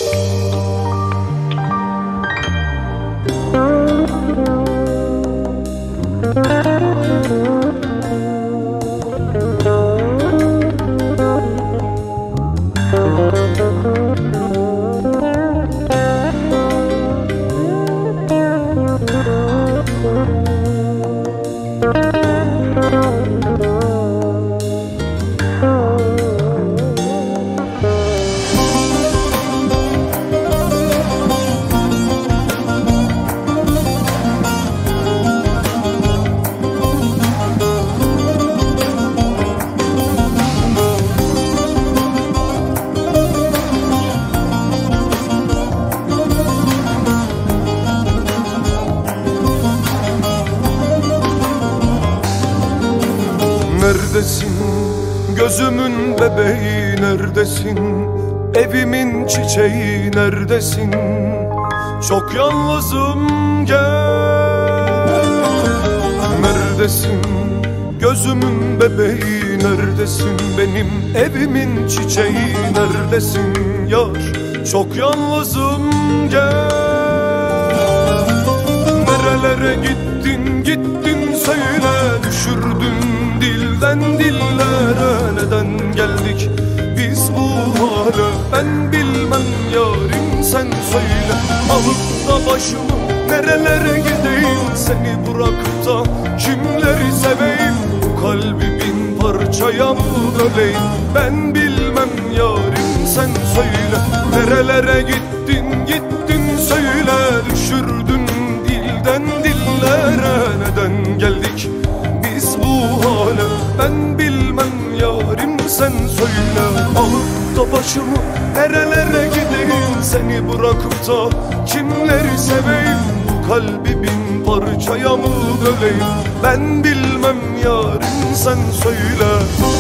Neredesin gözümün bebeği, neredesin evimin çiçeği, neredesin? Çok yalnızım, gel. Neredesin gözümün bebeği, neredesin benim evimin çiçeği, neredesin yar? Çok yalnızım, gel. Nerelere gittin gittin söyle, düşürdün dilden dillere. Neden geldik biz bu hale, ben bilmem yarim, sen söyle. Alıp da başımı nerelere gideyim, seni bırakıp da kimleri seveyim? Bu kalbi bin parçaya mı böleyim, ben bilmem yarim, sen söyle. Nerelere gittin gittin söyle, düşürdün dilden dillere. Neden geldik biz bu hale, ben bilmem yarim, sen söyle. Alıp da başımı nerelere gideyim, seni bırakıp da kimleri seveyim? Bu kalbi bin parçaya mı böleyim, ben bilmem yarim, sen söyle.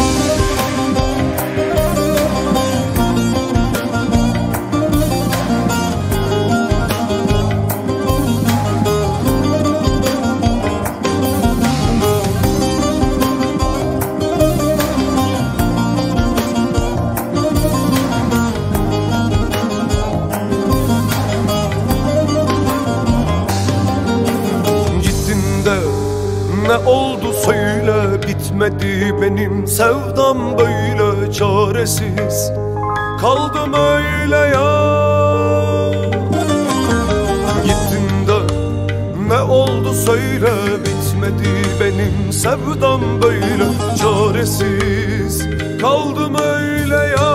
Ne oldu söyle, bitmedi benim sevdam böyle çaresiz. Kaldım öyle ya. Gittin de ne oldu söyle, bitmedi benim sevdam böyle çaresiz. Kaldım öyle ya.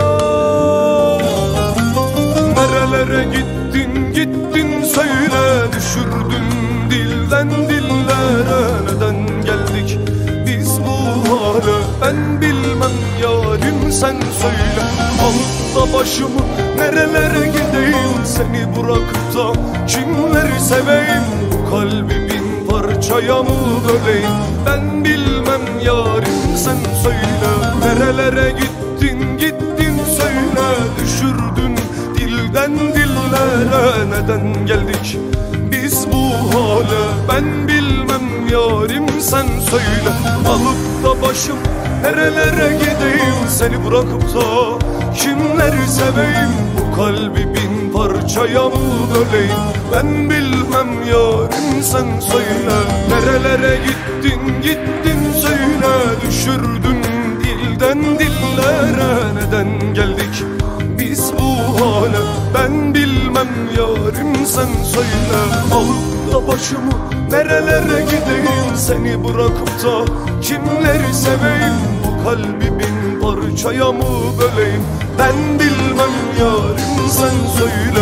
Nerelere gittin gittin söyle, düşürdün dilden dillere. Neden geldik biz bu hale, ben bilmem yarim, sen söyle. Alıp da başımı nerelere gideyim, seni bırakıp da kimleri seveyim? Bu kalbi bin parçaya mı böleyim, ben bilmem yarim, sen söyle. Nerelere gittin gittin söyle, düşürdün dilden dillere. Neden geldik biz bu hale, ben bilmem yarim, sen söyle. Alıp da başım nerelere gideyim, seni bırakıp da kimleri seveyim? Bu kalbi bin parçaya mı böleyim, ben bilmem yarim, sen söyle. Nerelere gittin gittin söyle, düşürdün dilden dillere. Neden geldik biz bu hale, ben bilmem yarim, sen söyle. Alıp da başımı nerelere gideyim, seni bırakıp da kimleri seveyim? Bu kalbi bin parçaya mı böleyim, ben bilmem yarim, sen söyle.